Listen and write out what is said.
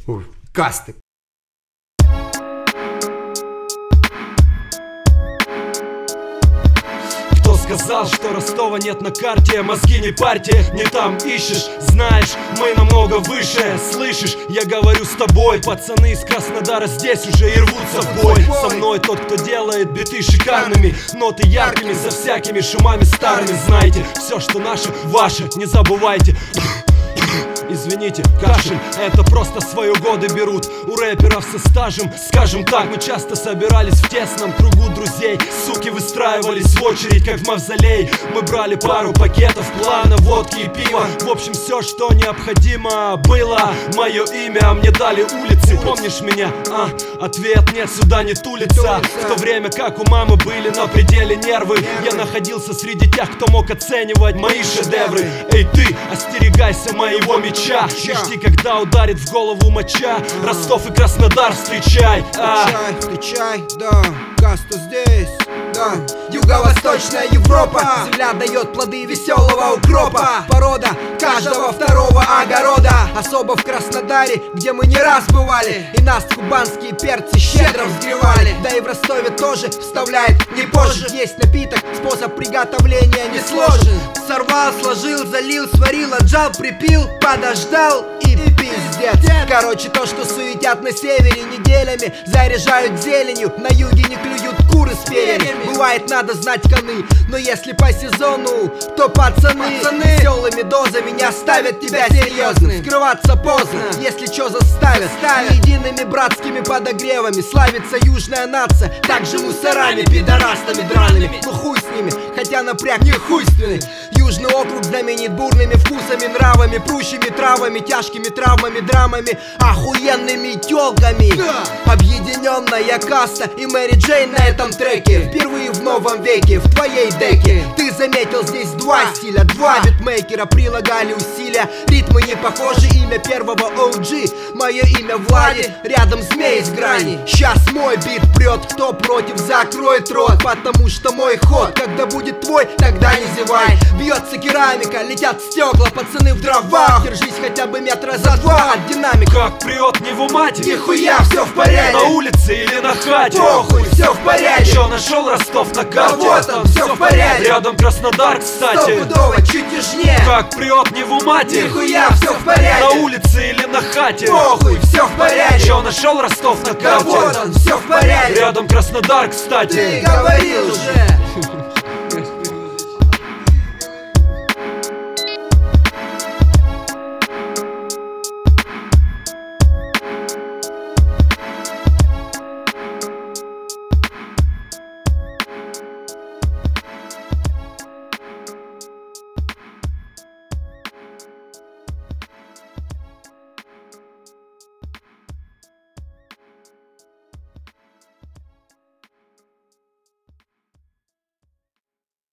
Касты. Кто сказал, что Ростова нет на карте? Мозги не парьте, не там ищешь. Знаешь, мы намного выше. Слышишь, я говорю с тобой. Пацаны из Краснодара здесь уже и рвутся в бой. Со мной тот, кто делает биты шикарными, ноты яркими, за всякими шумами старыми. Знаете, все, что наше, ваше, не забывайте. Извините, кашель, это просто свои годы берут у рэперов со стажем. Скажем так, мы часто собирались в тесном кругу друзей. Суки выстраивались в очередь, как в мавзолей. Мы брали пару пакетов плана, водки и пива. В общем, все, что необходимо было. Мое имя мне дали улицы. Помнишь меня? Ответ нет, сюда не тулится. В то время как у мамы были на пределе нервы, я находился среди тех, кто мог оценивать мои шедевры. Эй ты, остерегайся моего меча. Не жди, когда ударит в голову моча. Ростов и Краснодар встречай. Встречай, да, Каста здесь, да. Юго-восточная Европа, земля дает плоды веселого укропа. Порода каждого второго огорода. Особо в Краснодаре, где мы не раз бывали, и нас кубанские перцы щедро взгревали. Да и в Ростове тоже вставляет не позже. Есть напиток, способ приготовления не сложен. Сорвал, сложил, залил, сварил, отжал, припил, подождал и пиздец. Короче, то, что суетят на севере неделями, заряжают зеленью, на юге не клюют куры с перьями. Бывает, надо знать коны, но если по сезону, то пацаны веселыми дозами не оставят тебя серьезным. Скрываться поздно, если чё заставят. Едиными братскими подогревами славится южная нация, также мусорами, пидорастами драными. Ну хуй с ними, хотя напряг не хуйственный. Южный округ знаменит бурными вкусами, нравами, прущими травами, тяжкими травмами, драмами, охуенными тёлками. Объединенная каста и Мэри Джейн на этом треке. Впервые в новом веке, в твоей деке. Ты заметил, здесь два стиля, два битмейкера прилагали усилия. Ритмы не похожи, имя первого OG, мое имя Влади, рядом змей с грани. Сейчас мой бит прет, кто против, закроет рот, потому что мой ход, когда будет твой, тогда не зевай. Бьется керамика, летят стекла, пацаны в дровах. Держись хотя бы метра за два от динамика. Как прет не в умате, нихуя, все в порядке. На улице или на хате, похуй, все в порядке. Чё нашел Ростов на карте? Да вот он, все в порядке. Рядом Краснодар, кстати. Стопудово, чуть южнее. Как прет не в умате, нихуя, все в порядке. На улице или на хате, похуй, все в порядке. Чё нашел Ростов на карте? Да вот он, все в порядке. Рядом Краснодар, кстати. Ты говорил уже.